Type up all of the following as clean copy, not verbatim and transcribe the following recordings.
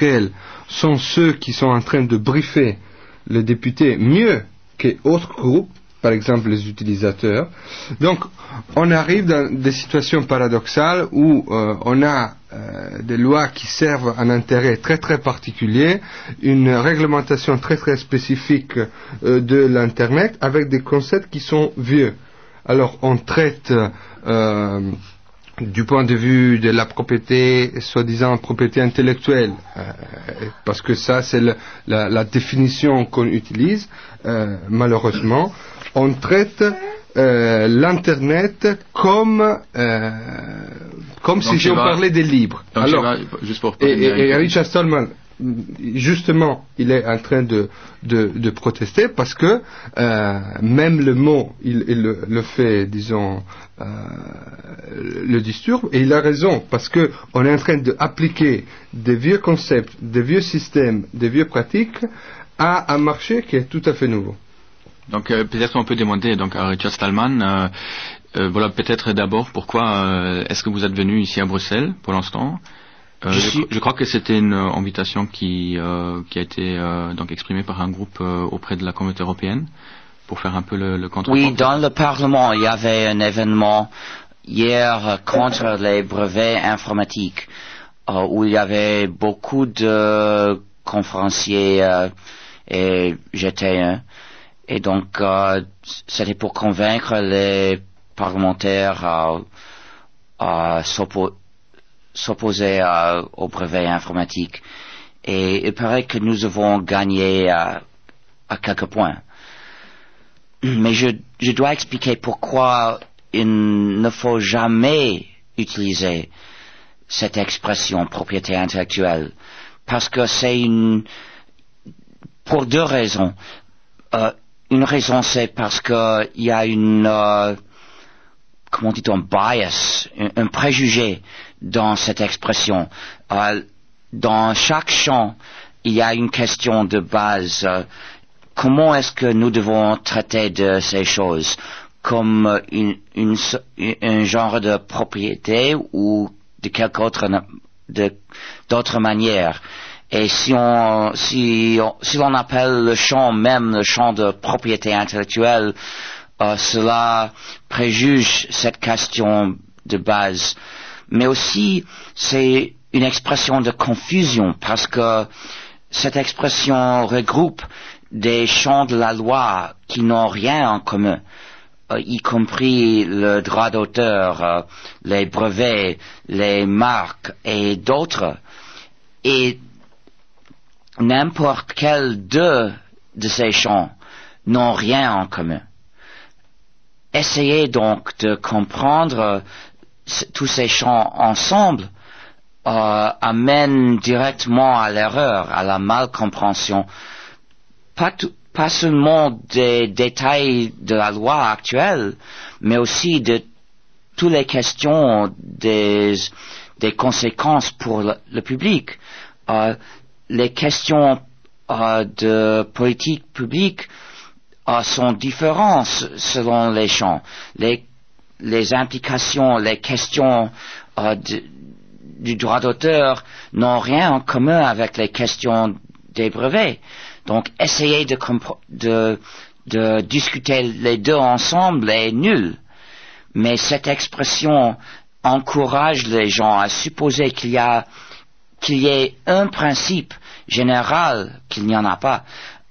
industriels sont ceux qui sont en train de briefer les députés mieux qu'autres groupes, par exemple les utilisateurs. Donc on arrive dans des situations paradoxales où on a des lois qui servent un intérêt très très particulier, une réglementation très très spécifique de l'Internet avec des concepts qui sont vieux. Alors on traite du point de vue de la propriété, soi-disant propriété intellectuelle, parce que ça c'est la définition qu'on utilise, malheureusement. On traite l'Internet comme si on parlait des libres. Alors, juste pour et Richard Stallman, justement, il est en train de protester parce que même le mot, il le fait, disons, le disturbe, et il a raison, parce que on est en train d'appliquer des vieux concepts, des vieux systèmes, des vieux pratiques à un marché qui est tout à fait nouveau. Donc peut-être on peut demander donc à Richard Stallman, voilà, peut-être d'abord pourquoi est-ce que vous êtes venu ici à Bruxelles pour l'instant? Je crois que c'était une invitation qui a été donc exprimée par un groupe auprès de la Communauté européenne pour faire un peu le contre-point. Oui, dans le Parlement, il y avait un événement hier contre les brevets informatiques où il y avait beaucoup de conférenciers et j'étais un. Et donc, c'était pour convaincre les parlementaires à s'opposer au brevet informatique. Et il paraît que nous avons gagné à quelques points. Mais je dois expliquer pourquoi il ne faut jamais utiliser cette expression propriété intellectuelle. Parce que pour deux raisons. Une raison, c'est parce qu'il y a comment dit-on, bias, un préjugé dans cette expression. Dans chaque champ, il y a une question de base. Comment est-ce que nous devons traiter de ces choses? Comme un genre de propriété ou de quelque autre, d'autre manière? Et si l'on appelle le champ même le champ de propriété intellectuelle, cela préjuge cette question de base. Mais aussi, c'est une expression de confusion parce que cette expression regroupe des champs de la loi qui n'ont rien en commun, y compris le droit d'auteur, les brevets, les marques et d'autres. Et n'importe quel deux de ces champs n'ont rien en commun. Essayez donc de comprendre tous ces champs ensemble amène directement à l'erreur, à la malcompréhension. Pas seulement des détails de la loi actuelle, mais aussi de toutes les questions des conséquences pour le public. Les questions de politique publique sont différentes selon les champs. Les implications, les questions du droit d'auteur n'ont rien en commun avec les questions des brevets. Donc, essayer de discuter les deux ensemble est nul. Mais cette expression encourage les gens à supposer qu'il y ait un principe général, qu'il n'y en a pas,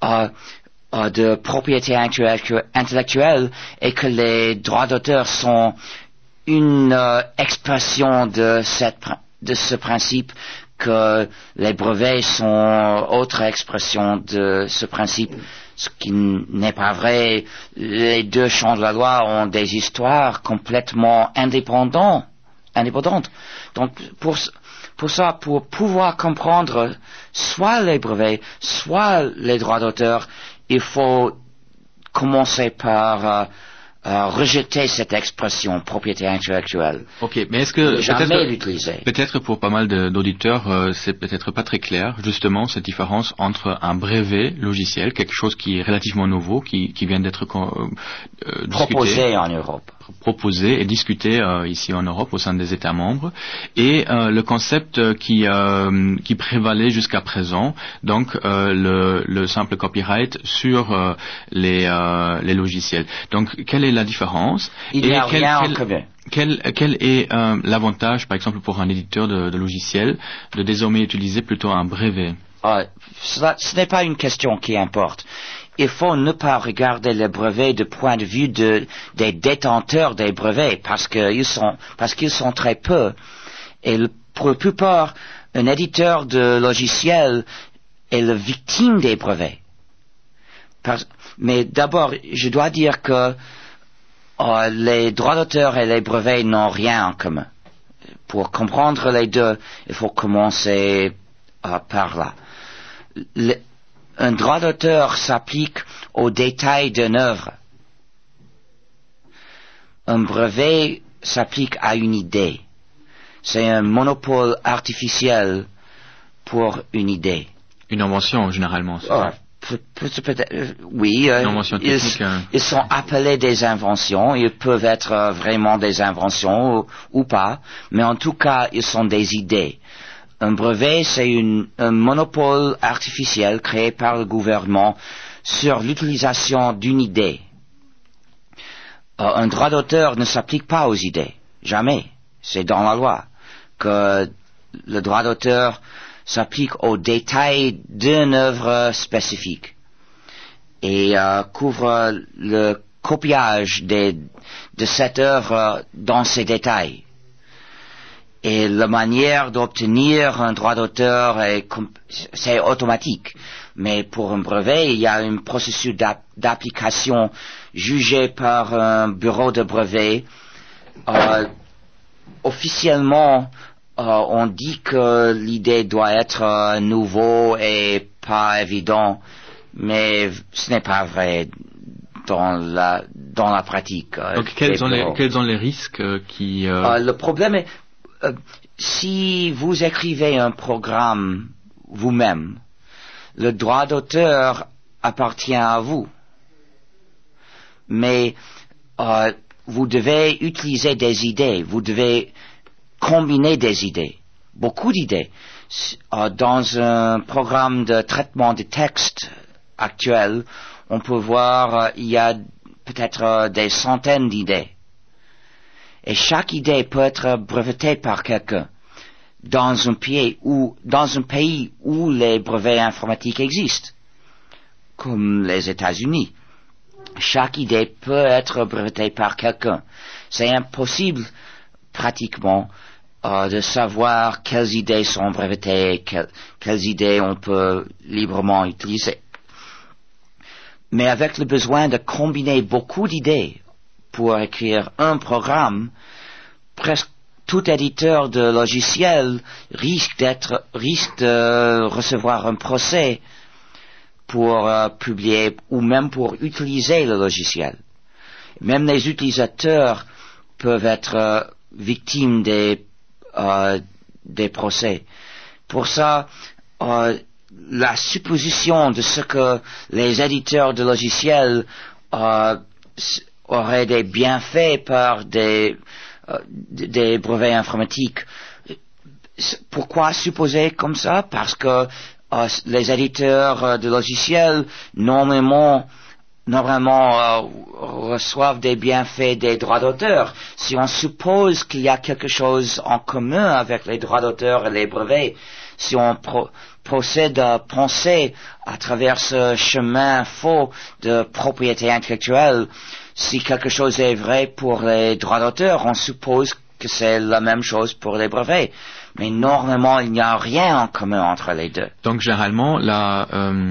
de propriété intellectuelle et que les droits d'auteur sont une expression de ce principe, que les brevets sont autre expression de ce principe, ce qui n'est pas vrai. Les deux champs de la loi ont des histoires complètement indépendantes. Donc, pour pouvoir comprendre soit les brevets, soit les droits d'auteur, il faut commencer par rejeter cette expression propriété intellectuelle. Ok, mais est-ce que jamais l'utiliser? Peut-être pour pas mal d'auditeurs, c'est peut-être pas très clair justement cette différence entre un brevet logiciel, quelque chose qui est relativement nouveau, qui vient d'être proposé en Europe. proposé et discuté ici en Europe au sein des États membres, et le concept qui prévalait jusqu'à présent, donc le simple copyright sur les logiciels. Donc quelle est la différence? Il n'y a rien en commun. Quel est l'avantage, par exemple, pour un éditeur de logiciels, de désormais utiliser plutôt un brevet? Ce n'est pas une question qui importe. Il faut ne pas regarder les brevets du point de vue des détenteurs des brevets, parce qu'ils sont très peu. Et pour la plupart, un éditeur de logiciels est la victime des brevets. Mais d'abord, je dois dire que les droits d'auteur et les brevets n'ont rien en commun. Pour comprendre les deux, il faut commencer par là. Un droit d'auteur s'applique aux détails d'une œuvre. Un brevet s'applique à une idée. C'est un monopole artificiel pour une idée. Une invention, généralement. Oui, une invention technique, ils sont appelés des inventions. Ils peuvent être vraiment des inventions ou pas, mais en tout cas, ils sont des idées. Un brevet, c'est un monopole artificiel créé par le gouvernement sur l'utilisation d'une idée. Un droit d'auteur ne s'applique pas aux idées. Jamais. C'est dans la loi que le droit d'auteur s'applique aux détails d'une œuvre spécifique et couvre le copiage de cette œuvre dans ses détails. Et la manière d'obtenir un droit d'auteur c'est automatique. Mais pour un brevet, il y a un processus d'application jugé par un bureau de brevet. Officiellement, on dit que l'idée doit être nouveau et pas évident, mais ce n'est pas vrai dans la pratique. Donc quels sont les risques qui... Le problème est, si vous écrivez un programme vous-même, le droit d'auteur appartient à vous. Mais vous devez utiliser des idées, vous devez combiner des idées, beaucoup d'idées. Dans un programme de traitement de texte actuel, on peut voir il y a peut-être des centaines d'idées. Et chaque idée peut être brevetée par quelqu'un dans un pays où les brevets informatiques existent, comme les États-Unis. Chaque idée peut être brevetée par quelqu'un. C'est impossible, pratiquement, de savoir quelles idées sont brevetées, quelles idées on peut librement utiliser. Mais avec le besoin de combiner beaucoup d'idées pour écrire un programme, presque tout éditeur de logiciel risque de recevoir un procès pour publier ou même pour utiliser le logiciel. Même les utilisateurs peuvent être victimes des procès. Pour ça, la supposition de ce que les éditeurs de logiciels auraient des bienfaits par des brevets informatiques. Pourquoi supposer comme ça? Parce que les éditeurs de logiciels normalement reçoivent des bienfaits des droits d'auteur. Si on suppose qu'il y a quelque chose en commun avec les droits d'auteur et les brevets, si on procède à penser à travers ce chemin faux de propriété intellectuelle, si quelque chose est vrai pour les droits d'auteur, on suppose que c'est la même chose pour les brevets. Mais normalement, il n'y a rien en commun entre les deux. Donc généralement, la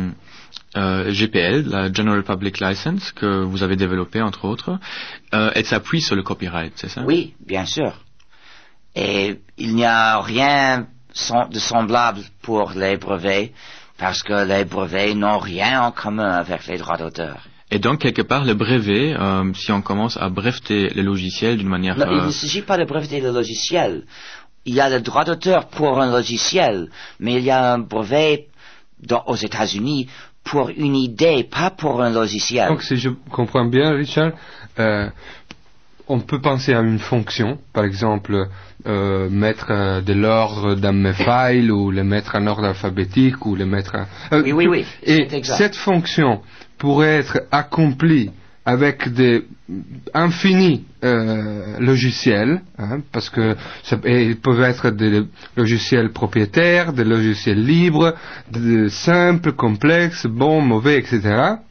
GPL, la General Public License, que vous avez développée entre autres, elle s'appuie sur le copyright, c'est ça? Oui, bien sûr. Et il n'y a rien de semblable pour les brevets, parce que les brevets n'ont rien en commun avec les droits d'auteur. Et donc, quelque part, le brevet, si on commence à breveter les logiciels d'une manière... Non, il ne s'agit pas de breveter le logiciel. Il y a le droit d'auteur pour un logiciel, mais il y a un brevet aux États-Unis pour une idée, pas pour un logiciel. Donc, si je comprends bien, Richard, on peut penser à une fonction, par exemple mettre de l'ordre dans mes files ou les mettre en ordre alphabétique ou les mettre oui, et cette fonction pourrait être accomplie avec des infinis logiciels, parce que ils peuvent être des logiciels propriétaires, des logiciels libres, des simples, complexes, bons, mauvais, etc.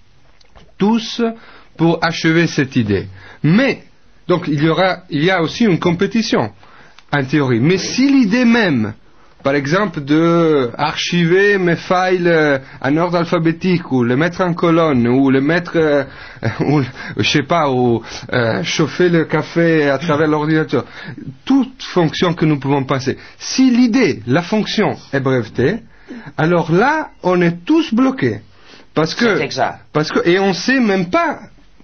Tous pour achever cette idée. Mais donc il y a aussi une compétition en théorie. Mais si l'idée même, par exemple, de archiver mes files en ordre alphabétique, ou les mettre en colonne, ou les mettre, ou je sais pas, ou chauffer le café à travers l'ordinateur, toute fonction que nous pouvons penser. Si l'idée, la fonction est brevetée, alors là, on est tous bloqués, et on sait même pas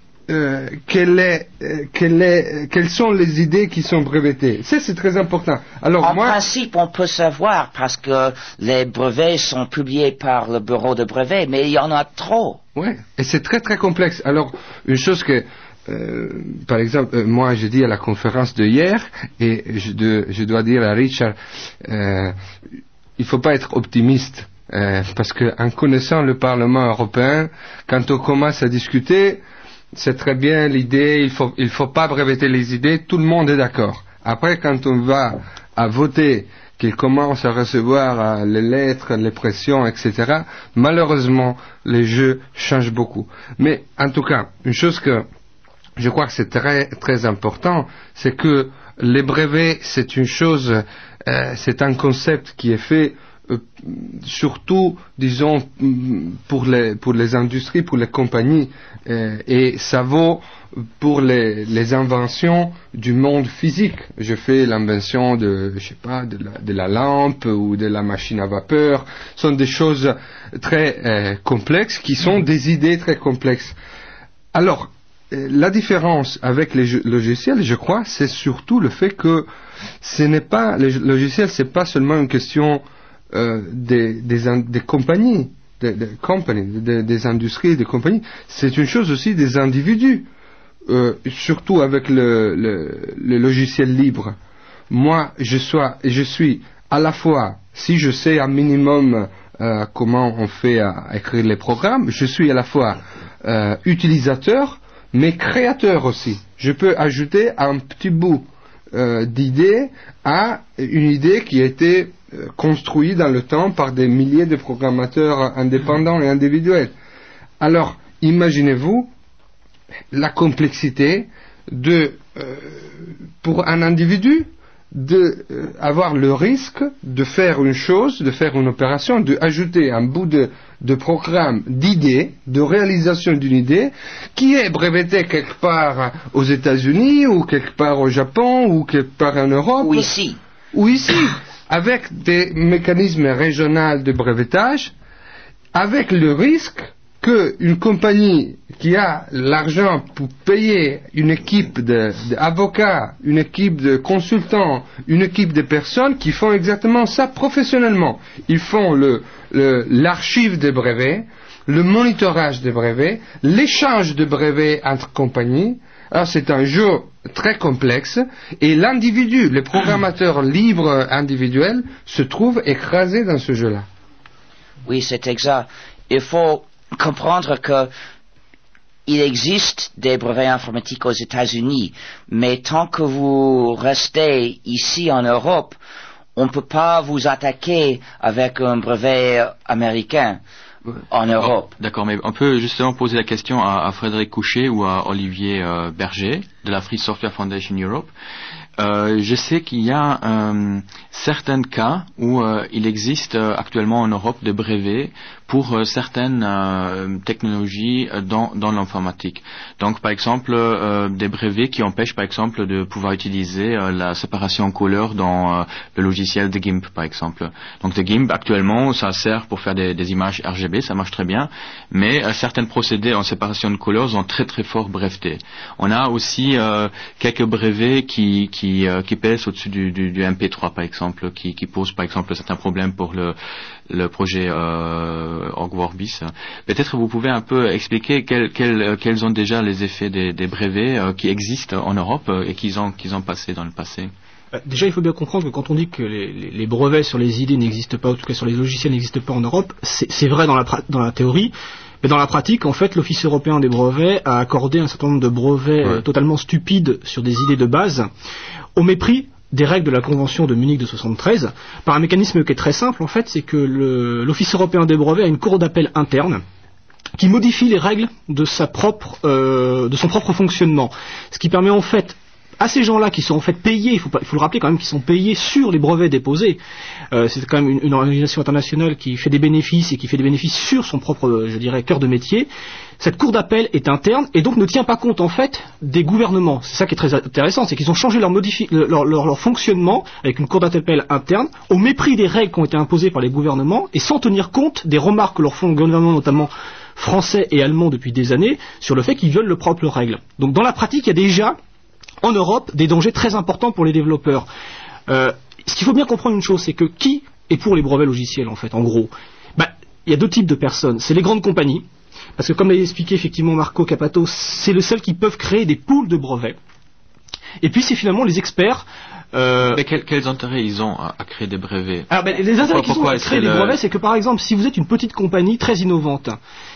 quelles sont les idées qui sont brevetées. Ça, c'est très important. Alors, en principe, on peut savoir parce que les brevets sont publiés par le bureau de brevets, mais il y en a trop. Oui, et c'est très très complexe. Alors, une chose que, par exemple, moi j'ai dit à la conférence de hier, et je dois dire à Richard, il faut pas être optimiste. Parce que en connaissant le Parlement européen, quand on commence à discuter, c'est très bien l'idée, il faut pas breveter les idées, tout le monde est d'accord. Après, quand on va à voter, qu'il commence à recevoir les lettres, les pressions, etc., malheureusement, les jeux changent beaucoup. Mais, en tout cas, une chose que je crois que c'est très, très important, c'est que les brevets, c'est une chose, c'est un concept qui est fait surtout, disons, pour les industries, pour les compagnies, et ça vaut pour les inventions du monde physique. Je fais l'invention de la lampe ou de la machine à vapeur. Ce sont des choses très complexes qui sont des idées très complexes. Alors, la différence avec les logiciels, je crois, c'est surtout le fait que les logiciels, c'est pas seulement une question des compagnies, des industries, des compagnies, c'est une chose aussi des individus, surtout avec le logiciel libre. Moi, je suis à la fois, si je sais un minimum comment on fait à écrire les programmes, je suis à la fois utilisateur, mais créateur aussi. Je peux ajouter un petit bout d'idée à une idée qui a été construite dans le temps par des milliers de programmateurs indépendants et individuels. Alors, imaginez-vous la complexité pour un individu avoir le risque de faire une chose, de faire une opération, d'ajouter un bout de programme, d'idée, de réalisation d'une idée, qui est brevetée quelque part aux États-Unis, ou quelque part au Japon, ou quelque part en Europe. Ou ici, avec des mécanismes régionaux de brevetage, avec le risque qu'une compagnie qui a l'argent pour payer une équipe d'avocats, une équipe de consultants, une équipe de personnes qui font exactement ça professionnellement. Ils font l'archive des brevets, le monitorage des brevets, l'échange de brevets entre compagnies. Alors c'est un jeu très complexe et l'individu, le programmateur libre individuel, se trouve écrasé dans ce jeu-là. Oui, c'est exact. Il faut comprendre que il existe des brevets informatiques aux États-Unis, mais tant que vous restez ici en Europe, on ne peut pas vous attaquer avec un brevet américain en Europe. D'accord, mais on peut justement poser la question à Frédéric Couchet ou à Olivier Berger de la Free Software Foundation Europe. Je sais qu'il y a certains cas où il existe actuellement en Europe des brevets pour certaines technologies dans l'informatique. Donc, par exemple, des brevets qui empêchent, par exemple, de pouvoir utiliser la séparation en couleurs dans le logiciel de GIMP, par exemple. Donc, de GIMP, actuellement, ça sert pour faire des images RGB, ça marche très bien, mais certains procédés en séparation de couleurs sont très très fort brevetés. On a aussi quelques brevets qui pèsent au-dessus du MP3, par exemple, qui posent, par exemple, certains problèmes pour le projet Org Vorbis. Peut-être vous pouvez un peu expliquer quels ont déjà les effets des brevets qui existent en Europe et qu'ils ont passé dans le passé. Déjà, il faut bien comprendre que quand on dit que les brevets sur les idées n'existent pas, en tout cas sur les logiciels n'existent pas en Europe, c'est vrai dans la théorie, mais dans la pratique, en fait, l'Office européen des brevets a accordé un certain nombre de brevets totalement stupides sur des idées de base, au mépris des règles de la Convention de Munich de 1973, par un mécanisme qui est très simple, en fait, c'est que l'Office européen des brevets a une cour d'appel interne qui modifie les règles de son propre fonctionnement, ce qui permet en fait à ces gens-là qui sont en fait payés, il faut le rappeler quand même, qui sont payés sur les brevets déposés. C'est quand même une organisation internationale qui fait des bénéfices et qui fait des bénéfices sur son propre, je dirais, cœur de métier. Cette cour d'appel est interne et donc ne tient pas compte en fait des gouvernements. C'est ça qui est très intéressant, c'est qu'ils ont changé leur fonctionnement avec une cour d'appel interne au mépris des règles qui ont été imposées par les gouvernements et sans tenir compte des remarques que leur font le gouvernement, notamment français et allemand depuis des années, sur le fait qu'ils violent leurs propres règles. Donc dans la pratique, il y a déjà en Europe des dangers très importants pour les développeurs. Ce qu'il faut bien comprendre une chose, c'est que qui est pour les brevets logiciels en fait, en gros? Il y a deux types de personnes. C'est les grandes compagnies, parce que comme l'a expliqué effectivement Marco Cappato, c'est le seul qui peuvent créer des pools de brevets. Et puis c'est finalement les experts. Mais quels intérêts ils ont à créer des brevets? Les intérêts qu'ils ont à créer des brevets, c'est que par exemple, si vous êtes une petite compagnie très innovante,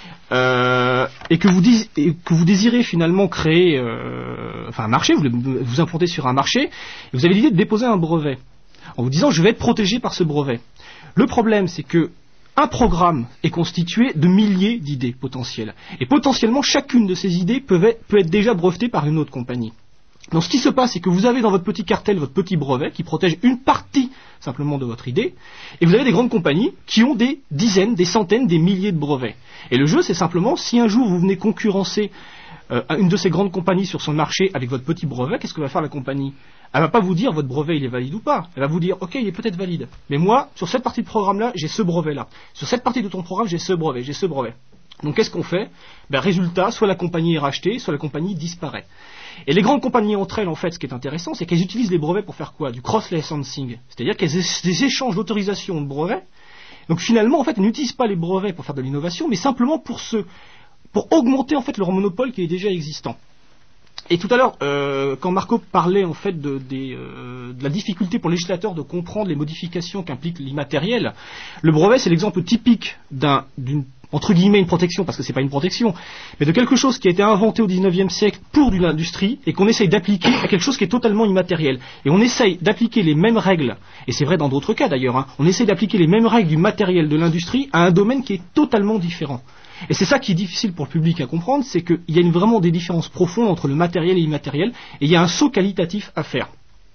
et que vous désirez finalement créer un marché, vous implantez sur un marché, et vous avez l'idée de déposer un brevet, en vous disant je vais être protégé par ce brevet. Le problème, c'est que un programme est constitué de milliers d'idées potentielles, et potentiellement chacune de ces idées peut être déjà brevetée par une autre compagnie. Donc ce qui se passe, c'est que vous avez dans votre petit cartel votre petit brevet qui protège une partie simplement de votre idée, et vous avez des grandes compagnies qui ont des dizaines, des centaines, des milliers de brevets. Et le jeu, c'est simplement, si un jour vous venez concurrencer une de ces grandes compagnies sur son marché avec votre petit brevet, qu'est-ce que va faire la compagnie? Elle va pas vous dire votre brevet il est valide ou pas. Elle va vous dire ok, il est peut-être valide, mais moi sur cette partie de programme là j'ai ce brevet là, sur cette partie de ton programme j'ai ce brevet. Donc qu'est-ce qu'on fait? Résultat, soit la compagnie est rachetée, soit la compagnie disparaît. Et les grandes compagnies entre elles, en fait, ce qui est intéressant, c'est qu'elles utilisent les brevets pour faire quoi? Du cross-licensing, c'est-à-dire qu'elles des échanges d'autorisation de brevets. Donc finalement, en fait, elles n'utilisent pas les brevets pour faire de l'innovation, mais simplement pour augmenter en fait leur monopole qui est déjà existant. Et tout à l'heure, quand Marco parlait en fait de la difficulté pour le législateur de comprendre les modifications qu'implique l'immatériel, le brevet c'est l'exemple typique d'une entre guillemets une protection, parce que c'est pas une protection, mais de quelque chose qui a été inventé au XIXe siècle pour de l'industrie et qu'on essaye d'appliquer à quelque chose qui est totalement immatériel. Et on essaye d'appliquer les mêmes règles, et c'est vrai dans d'autres cas d'ailleurs, on essaye d'appliquer les mêmes règles du matériel de l'industrie à un domaine qui est totalement différent. Et c'est ça qui est difficile pour le public à comprendre, c'est qu'il y a vraiment des différences profondes entre le matériel et l'immatériel, et il y a un saut qualitatif à faire.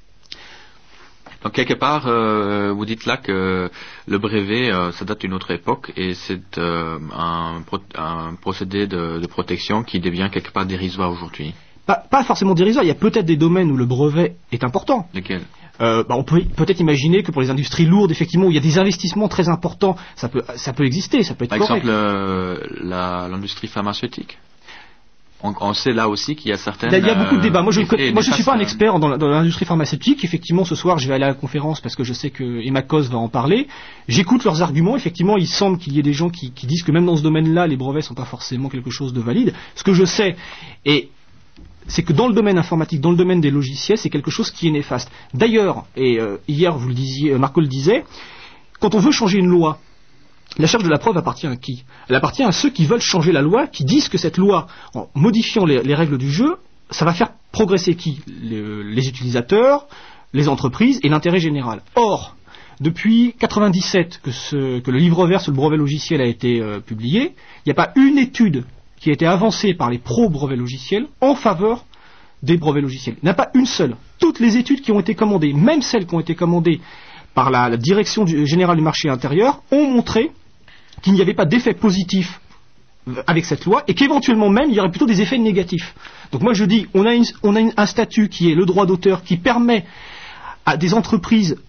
Donc quelque part, vous dites là que le brevet, ça date d'une autre époque et c'est un procédé de protection qui devient quelque part dérisoire aujourd'hui. Pas forcément dérisoire, il y a peut-être des domaines où le brevet est important. Lesquels? On peut peut-être imaginer que pour les industries lourdes, effectivement, où il y a des investissements très importants, ça peut exister, ça peut être correct. Par exemple, l'industrie pharmaceutique. On sait là aussi qu'il y a certaines... Il y a beaucoup de débats. Moi, je ne suis pas un expert dans l'industrie pharmaceutique. Effectivement, ce soir, je vais aller à la conférence parce que je sais que Emma Kos va en parler. J'écoute leurs arguments. Effectivement, il semble qu'il y ait des gens qui disent que même dans ce domaine-là, les brevets ne sont pas forcément quelque chose de valide. Ce que je sais, c'est que dans le domaine informatique, dans le domaine des logiciels, c'est quelque chose qui est néfaste. D'ailleurs, hier, vous le disiez, Marco le disait, quand on veut changer une loi, la charge de la preuve appartient à qui? Elle appartient à ceux qui veulent changer la loi, qui disent que cette loi, en modifiant les règles du jeu, ça va faire progresser qui? Les utilisateurs, les entreprises et l'intérêt général. Or, depuis 1997 que le livre vert sur le brevet logiciel a été publié, il n'y a pas une étude qui a été avancée par les pro-brevets logiciels en faveur des brevets logiciels. Il n'y en a pas une seule. Toutes les études qui ont été commandées, même celles qui ont été commandées par la direction générale du marché intérieur, ont montré qu'il n'y avait pas d'effet positif avec cette loi et qu'éventuellement même il y aurait plutôt des effets négatifs. Donc moi je dis, on a un statut qui est le droit d'auteur qui permet à des entreprises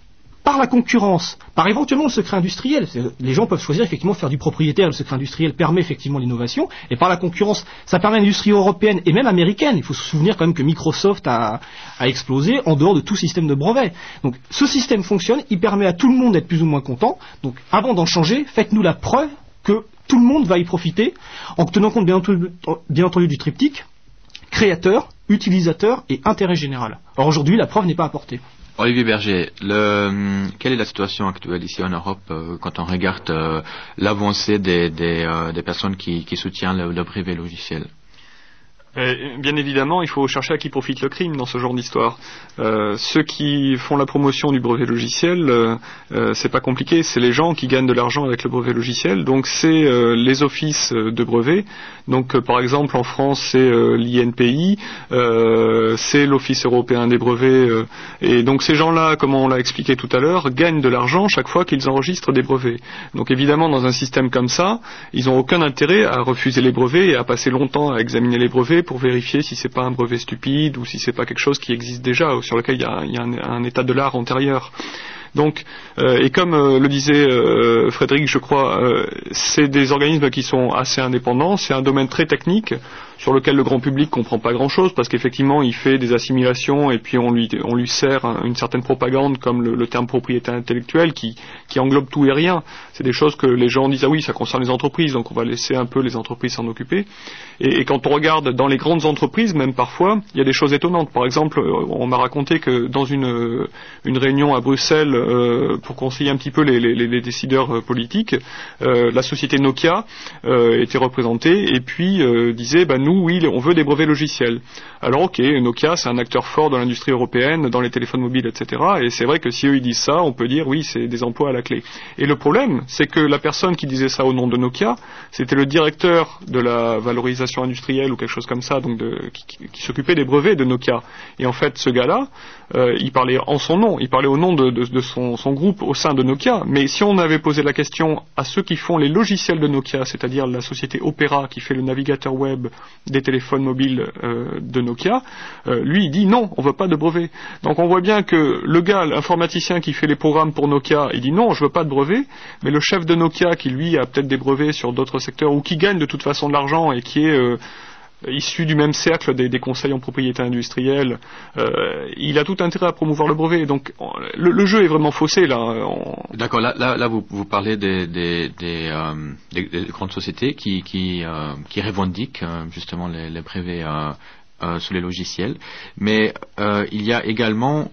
par la concurrence, par éventuellement le secret industriel. Les gens peuvent choisir effectivement de faire du propriétaire, le secret industriel permet effectivement l'innovation, et par la concurrence, ça permet à l'industrie européenne et même américaine. Il faut se souvenir quand même que Microsoft a explosé en dehors de tout système de brevet. Donc ce système fonctionne, il permet à tout le monde d'être plus ou moins content. Donc avant d'en changer, faites-nous la preuve que tout le monde va y profiter, en tenant compte bien entendu du triptyque créateur, utilisateur et intérêt général. Or aujourd'hui, la preuve n'est pas apportée. Olivier Berger, quelle est la situation actuelle ici en Europe quand on regarde l'avancée des personnes qui soutiennent le brevet logiciel? Bien évidemment, il faut chercher à qui profite le crime dans ce genre d'histoire. Ceux qui font la promotion du brevet logiciel, c'est pas compliqué, c'est les gens qui gagnent de l'argent avec le brevet logiciel. Donc c'est les offices de brevets. Donc par exemple en France c'est l'INPI, c'est l'Office européen des brevets. Et donc ces gens-là, comme on l'a expliqué tout à l'heure, gagnent de l'argent chaque fois qu'ils enregistrent des brevets. Donc évidemment dans un système comme ça, ils n'ont aucun intérêt à refuser les brevets et à passer longtemps à examiner les brevets pour vérifier si c'est pas un brevet stupide ou si c'est pas quelque chose qui existe déjà ou sur lequel il y a un état de l'art antérieur. Donc, et comme le disait Frédéric, je crois, c'est des organismes qui sont assez indépendants, c'est un domaine très technique sur lequel le grand public comprend pas grand-chose parce qu'effectivement il fait des assimilations et puis on lui sert une certaine propagande comme le terme propriété intellectuelle qui englobe tout et rien. C'est des choses que les gens disent ah oui ça concerne les entreprises donc on va laisser un peu les entreprises s'en occuper. Et quand on regarde dans les grandes entreprises même parfois il y a des choses étonnantes. Par exemple on m'a raconté que dans une réunion à Bruxelles pour conseiller un petit peu les décideurs politiques la société Nokia était représentée et puis disait nous, oui, on veut des brevets logiciels. Alors, ok, Nokia, c'est un acteur fort dans l'industrie européenne, dans les téléphones mobiles, etc. Et c'est vrai que si eux, ils disent ça, on peut dire, oui, c'est des emplois à la clé. Et le problème, c'est que la personne qui disait ça au nom de Nokia, c'était le directeur de la valorisation industrielle ou quelque chose comme ça, donc qui s'occupait des brevets de Nokia. Et en fait, ce gars-là, il parlait en son nom, il parlait au nom de son groupe au sein de Nokia. Mais si on avait posé la question à ceux qui font les logiciels de Nokia, c'est-à-dire la société Opera qui fait le navigateur web des téléphones mobiles de Nokia, lui il dit non, on veut pas de brevet. Donc on voit bien que le gars, l'informaticien qui fait les programmes pour Nokia, il dit non, je veux pas de brevet, mais le chef de Nokia qui lui a peut-être des brevets sur d'autres secteurs ou qui gagne de toute façon de l'argent et qui est issu du même cercle des conseils en propriété industrielle, il a tout intérêt à promouvoir le brevet. Donc le jeu est vraiment faussé là. D'accord. Là vous parlez des grandes sociétés qui revendiquent justement les brevets sur les logiciels, mais il y a également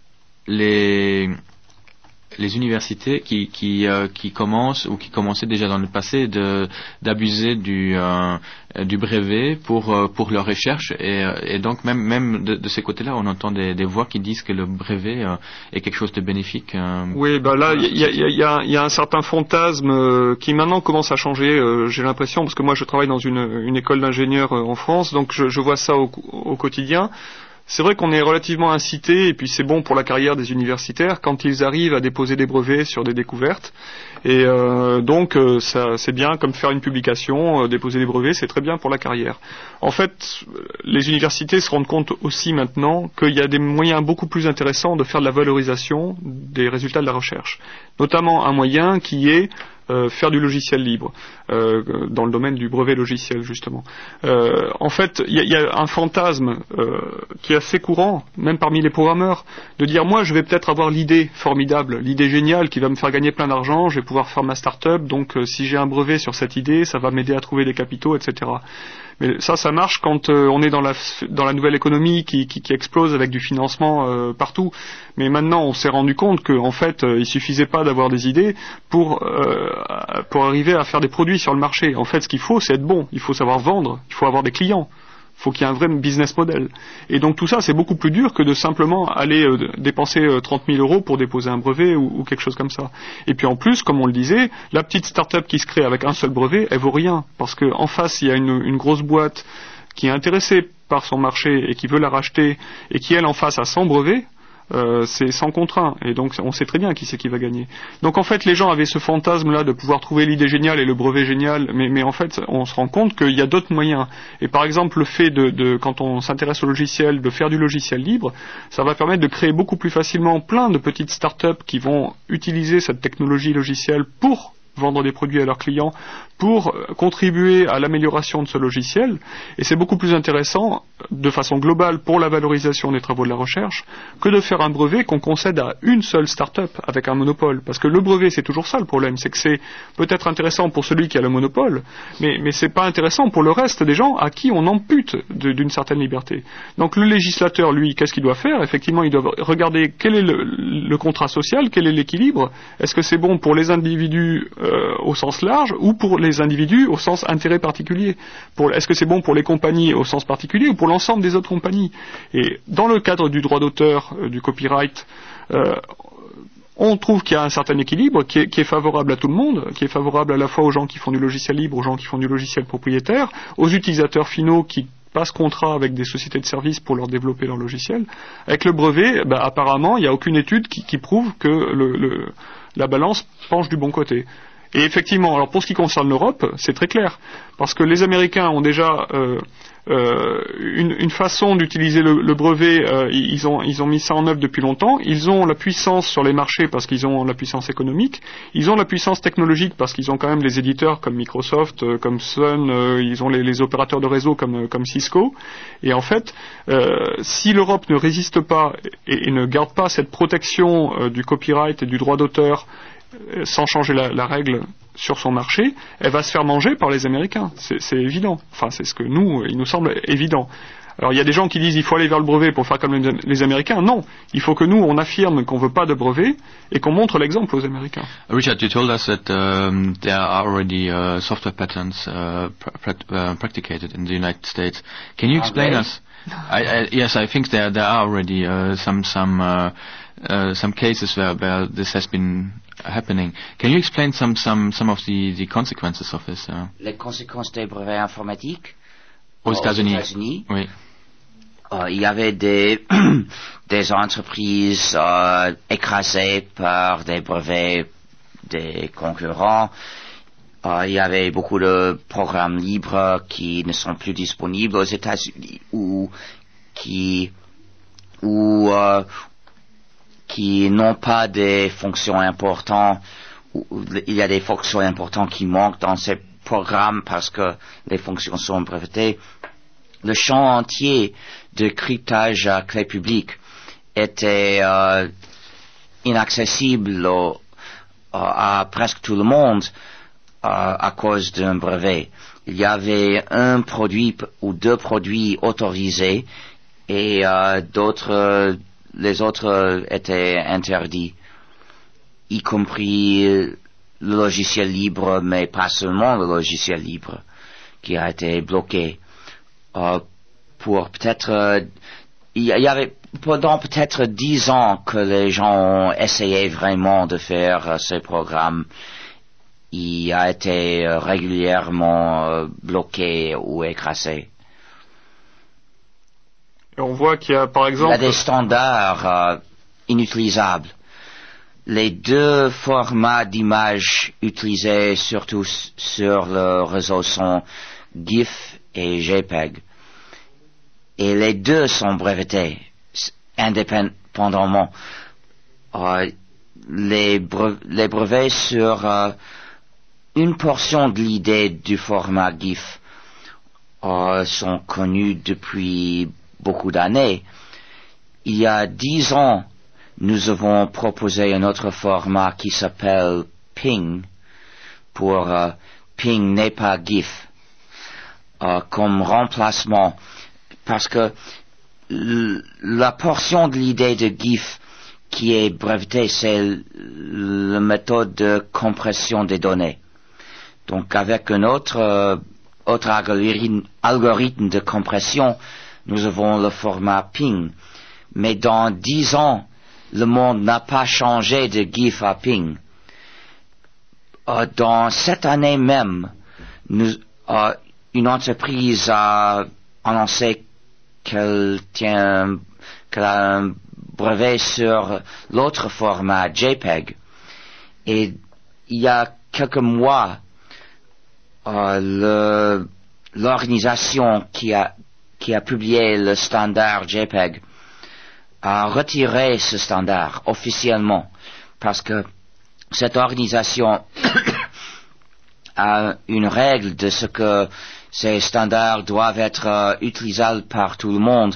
les universités qui commencent ou qui commençaient déjà dans le passé d'abuser du brevet pour leur recherche et donc même de ces côtés-là on entend des voix qui disent que le brevet est quelque chose de bénéfique. Oui, là il y a un certain fantasme qui maintenant commence à changer. J'ai l'impression parce que moi je travaille dans une école d'ingénieurs en France, donc je vois ça au quotidien. C'est vrai qu'on est relativement incité, et puis c'est bon pour la carrière des universitaires, quand ils arrivent à déposer des brevets sur des découvertes. Et donc ça c'est bien comme faire une publication, déposer des brevets, c'est très bien pour la carrière. En fait, les universités se rendent compte aussi maintenant qu'il y a des moyens beaucoup plus intéressants de faire de la valorisation des résultats de la recherche. Notamment un moyen qui est faire du logiciel libre, dans le domaine du brevet logiciel justement. En fait, il y a un fantasme qui est assez courant, même parmi les programmeurs, de dire moi je vais peut-être avoir l'idée formidable, l'idée géniale qui va me faire gagner plein d'argent, je vais pouvoir faire ma start-up, donc si j'ai un brevet sur cette idée, ça va m'aider à trouver des capitaux, etc. Mais ça marche quand on est dans la nouvelle économie qui explose avec du financement partout. Mais maintenant, on s'est rendu compte qu'en fait, il suffisait pas d'avoir des idées pour arriver à faire des produits sur le marché. En fait, ce qu'il faut, c'est être bon. Il faut savoir vendre. Il faut avoir des clients. Il faut qu'il y ait un vrai business model. Et donc tout ça, c'est beaucoup plus dur que de simplement aller dépenser 30 000 € pour déposer un brevet ou quelque chose comme ça. Et puis en plus, comme on le disait, la petite start-up qui se crée avec un seul brevet, elle vaut rien. Parce qu'en face, il y a une grosse boîte qui est intéressée par son marché et qui veut la racheter et qui, elle, en face, a 100 brevets. c'est 100 contre 1, et donc on sait très bien qui c'est qui va gagner. Donc en fait les gens avaient ce fantasme-là de pouvoir trouver l'idée géniale et le brevet génial, mais en fait on se rend compte qu'il y a d'autres moyens. Et par exemple le fait de quand on s'intéresse au logiciel, de faire du logiciel libre, ça va permettre de créer beaucoup plus facilement plein de petites startups qui vont utiliser cette technologie logicielle pour vendre des produits à leurs clients, pour contribuer à l'amélioration de ce logiciel, et c'est beaucoup plus intéressant de façon globale pour la valorisation des travaux de la recherche que de faire un brevet qu'on concède à une seule start-up avec un monopole, parce que le brevet c'est toujours ça le problème, c'est que c'est peut-être intéressant pour celui qui a le monopole, mais c'est pas intéressant pour le reste des gens à qui on ampute d'une certaine liberté. Donc le législateur, lui, qu'est-ce qu'il doit faire? Effectivement, il doit regarder quel est le contrat social, quel est l'équilibre, est-ce que c'est bon pour les individus au sens large ou pour les individus au sens intérêt particulier. Est-ce que c'est bon pour les compagnies au sens particulier ou pour l'ensemble des autres compagnies? Et dans le cadre du droit d'auteur, du copyright, on trouve qu'il y a un certain équilibre qui est favorable à tout le monde, qui est favorable à la fois aux gens qui font du logiciel libre, aux gens qui font du logiciel propriétaire, aux utilisateurs finaux qui passent contrat avec des sociétés de services pour leur développer leur logiciel. Avec le brevet, apparemment, il n'y a aucune étude qui prouve que la balance penche du bon côté. Et effectivement, alors pour ce qui concerne l'Europe, c'est très clair, parce que les Américains ont déjà une façon d'utiliser le brevet, ils ont mis ça en œuvre depuis longtemps, ils ont la puissance sur les marchés parce qu'ils ont la puissance économique, ils ont la puissance technologique parce qu'ils ont quand même les éditeurs comme Microsoft, comme Sun, ils ont les opérateurs de réseau comme Cisco, et en fait, si l'Europe ne résiste pas et ne garde pas cette protection du copyright et du droit d'auteur sans changer la règle sur son marché, elle va se faire manger par les Américains. C'est évident. Enfin, c'est ce que il nous semble évident. Alors, il y a des gens qui disent il faut aller vers le brevet pour faire comme les Américains. Non, il faut que nous, on affirme qu'on veut pas de brevet et qu'on montre l'exemple aux Américains. Richard, you told us that there are already software patents practicated in the United States. Can you explain us? Yes, I think there are already some cases where this has been happening. Can you explain some of the consequences of this? Les conséquences des brevets informatiques aux États-Unis. Oui. Il y avait des entreprises écrasées par des brevets des concurrents. Il y avait beaucoup de programmes libres qui ne sont plus disponibles aux États-Unis ou qui n'ont pas des fonctions importantes. Il y a des fonctions importantes qui manquent dans ces programmes parce que les fonctions sont brevetées. Le champ entier de cryptage à clé publique était inaccessible à presque tout le monde à cause d'un brevet. Il y avait un produit ou deux produits autorisés et les autres étaient interdits, y compris le logiciel libre, mais pas seulement le logiciel libre, qui a été bloqué. Pour peut-être, il y avait pendant peut-être 10 ans que les gens ont essayé vraiment de faire ce programme. Il a été régulièrement bloqué ou écrasé. Et on voit qu'il y a, par exemple... Il y a des standards inutilisables. Les deux formats d'images utilisés surtout sur le réseau sont GIF et JPEG. Et les deux sont brevetés indépendamment. Les brevets sur une portion de l'idée du format GIF sont connus depuis beaucoup d'années. Il y a 10 ans, nous avons proposé un autre format qui s'appelle PNG pour PNG n'est pas GIF comme remplacement parce que la portion de l'idée de GIF qui est brevetée, c'est la méthode de compression des données. Donc avec un autre algorithme de compression, nous avons le format PNG. Mais dans 10 ans, le monde n'a pas changé de GIF à PNG. Dans cette année même, une entreprise a annoncé qu'elle a un brevet sur l'autre format JPEG. Et il y a quelques mois, l'organisation qui a publié le standard JPEG a retiré ce standard officiellement parce que cette organisation a une règle de ce que ces standards doivent être utilisables par tout le monde.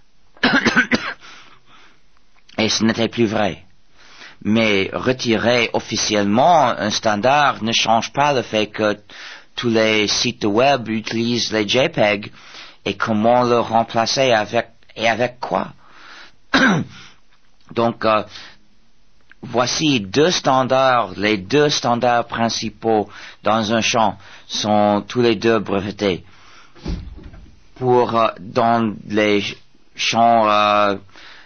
Et ce n'était plus vrai. Mais retirer officiellement un standard ne change pas le fait que tous les sites web utilisent les JPEG et comment le remplacer avec quoi. Donc, voici deux standards. Les deux standards principaux dans un champ sont tous les deux brevetés. Dans les champs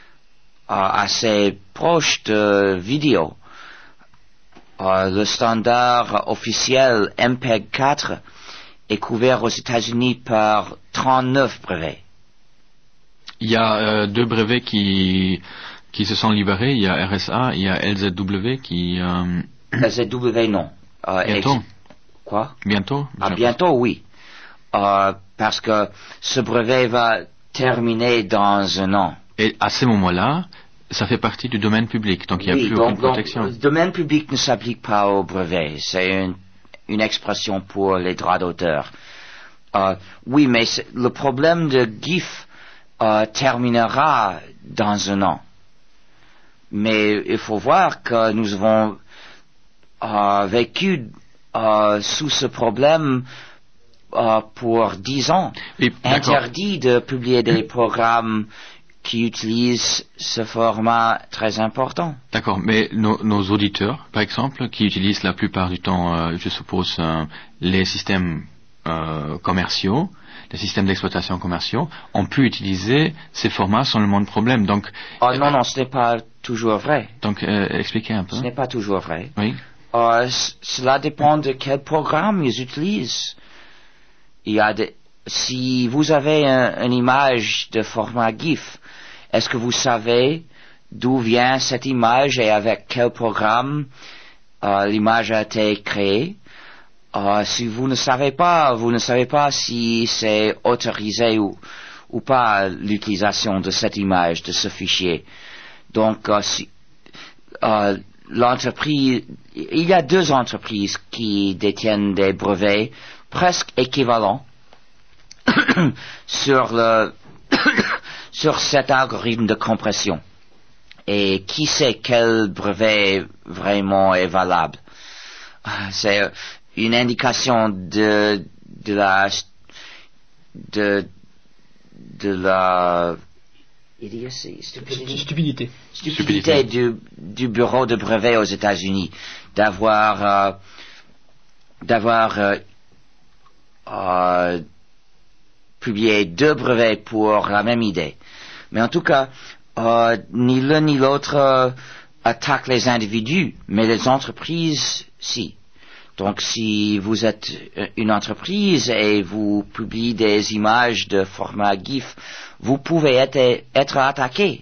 assez proches de vidéo, le standard officiel MPEG 4 est couvert aux États-Unis par 39 brevets. Il y a deux brevets qui se sont libérés. Il y a RSA, il y a LZW qui... LZW, non. Bientôt. Quoi? Bientôt? Bientôt, oui. Parce que ce brevet va terminer dans un an. Et à ce moment-là, ça fait partie du domaine public, donc il n'y a plus aucune protection. Le domaine public ne s'applique pas au brevet. C'est une expression pour les droits d'auteur. Oui, mais le problème de GIF terminera dans un an. Mais il faut voir que nous avons vécu sous ce problème pour 10 ans. Oui, interdit de publier des programmes qui utilisent ce format très important. D'accord, mais nos auditeurs, par exemple, qui utilisent la plupart du temps, je suppose, les systèmes commerciaux, les systèmes d'exploitation commerciaux, ont pu utiliser ces formats sans le moindre problème. Donc, non, ce n'est pas toujours vrai. Donc, expliquez un peu. Ce n'est pas toujours vrai. Oui. Cela dépend de quel programme ils utilisent. Si vous avez une image de format GIF, est-ce que vous savez d'où vient cette image et avec quel programme l'image a été créée? Si vous ne savez pas si c'est autorisé ou pas l'utilisation de cette image, de ce fichier. Donc, l'entreprise, il y a deux entreprises qui détiennent des brevets presque équivalents sur cet algorithme de compression. Et qui sait quel brevet vraiment est valable? C'est une indication de la stupidité du bureau de brevet aux États-Unis d'avoir publié deux brevets pour la même idée. Mais en tout cas, ni l'un ni l'autre attaquent les individus, mais les entreprises, si. Donc, si vous êtes une entreprise et vous publiez des images de format GIF, vous pouvez être attaqué.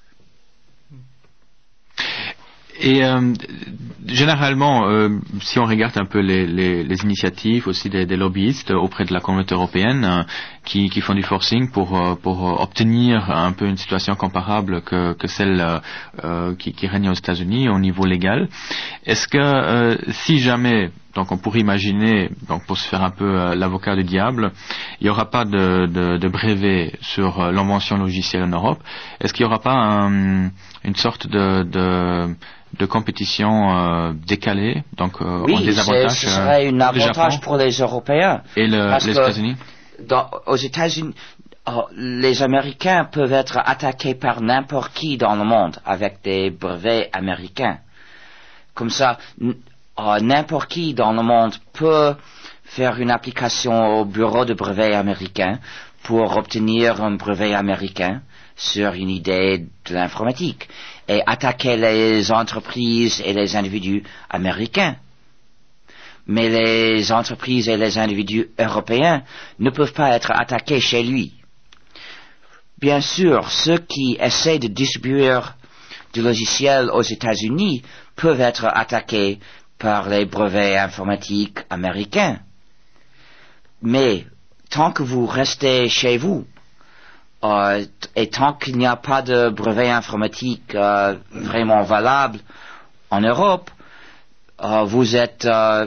Et généralement, si on regarde un peu les initiatives aussi des lobbyistes auprès de la communauté européenne qui font du forcing pour obtenir un peu une situation comparable que celle qui règne aux États-Unis au niveau légal, est-ce que si jamais, donc on pourrait imaginer, donc pour se faire un peu l'avocat du diable, il n'y aura pas de brevet sur l'invention logicielle en Europe, est-ce qu'il n'y aura pas une sorte de compétition décalée, donc oui, en désavantage. Ce serait un avantage pour les Européens. Et les États-Unis. Aux États-Unis, les Américains peuvent être attaqués par n'importe qui dans le monde avec des brevets américains. Comme ça, n'importe qui dans le monde peut faire une application au bureau de brevets américain pour obtenir un brevet américain sur une idée de l'informatique et attaquer les entreprises et les individus américains. Mais les entreprises et les individus européens ne peuvent pas être attaqués chez lui. bien sûr, ceux qui essaient de distribuer du logiciel aux États-Unis peuvent être attaqués par les brevets informatiques américains. Mais tant que vous restez chez vous, et tant qu'il n'y a pas de brevet informatique vraiment valable en Europe, vous êtes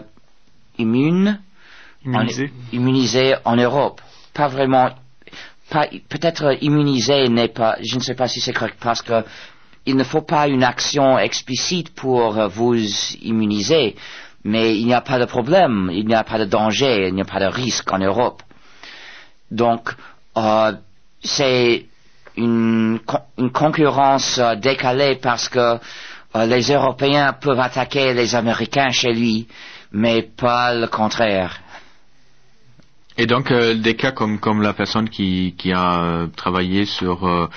immunisé en Europe. Pas vraiment. Peut-être immunisé n'est pas. Je ne sais pas si c'est correct parce que il ne faut pas une action explicite pour vous immuniser, mais il n'y a pas de problème, il n'y a pas de danger, il n'y a pas de risque en Europe. Donc, c'est une concurrence décalée parce que les Européens peuvent attaquer les Américains chez lui, mais pas le contraire. Et donc, des cas comme la personne qui a travaillé sur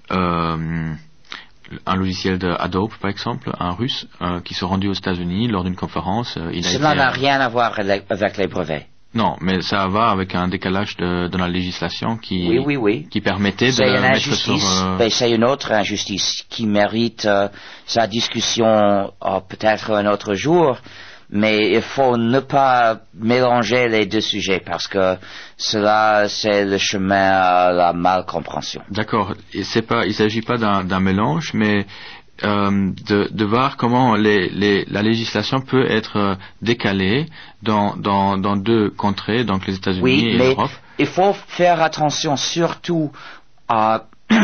un logiciel de Adobe, par exemple, un russe, qui s'est rendu aux États-Unis lors d'une conférence. Cela n'a rien à voir avec les brevets. Non, mais ça va avec un décalage dans la législation qui permettait de le mettre sur... C'est une autre injustice qui mérite sa discussion peut-être un autre jour, mais il faut ne pas mélanger les deux sujets parce que cela, c'est le chemin à la malcompréhension. D'accord. Et il s'agit pas d'un mélange, mais de voir comment la législation peut être décalée dans deux contrées, donc les États-Unis et l'Europe. Il faut faire attention surtout à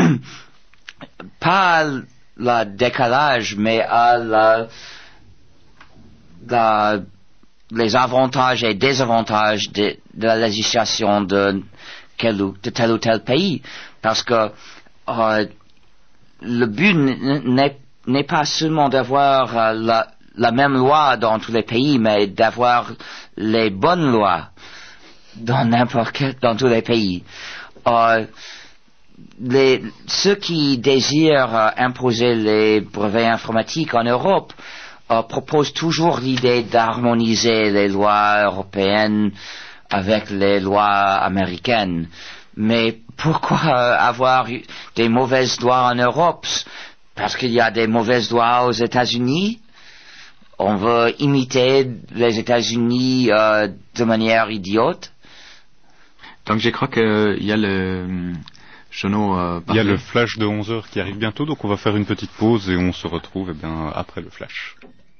pas le décalage, mais à les avantages et désavantages de la législation de tel ou tel pays, parce que le but n'est pas seulement d'avoir la même loi dans tous les pays, mais d'avoir les bonnes lois dans tous les pays. Ceux qui désirent imposer les brevets informatiques en Europe proposent toujours l'idée d'harmoniser les lois européennes avec les lois américaines. Mais pourquoi avoir des mauvaises lois en Europe? Parce qu'il y a des mauvaises lois aux États-Unis. On veut imiter les États-Unis de manière idiote. Donc je crois qu'il y a le... il y a le flash de 11h qui arrive bientôt, donc on va faire une petite pause et on se retrouve après le flash.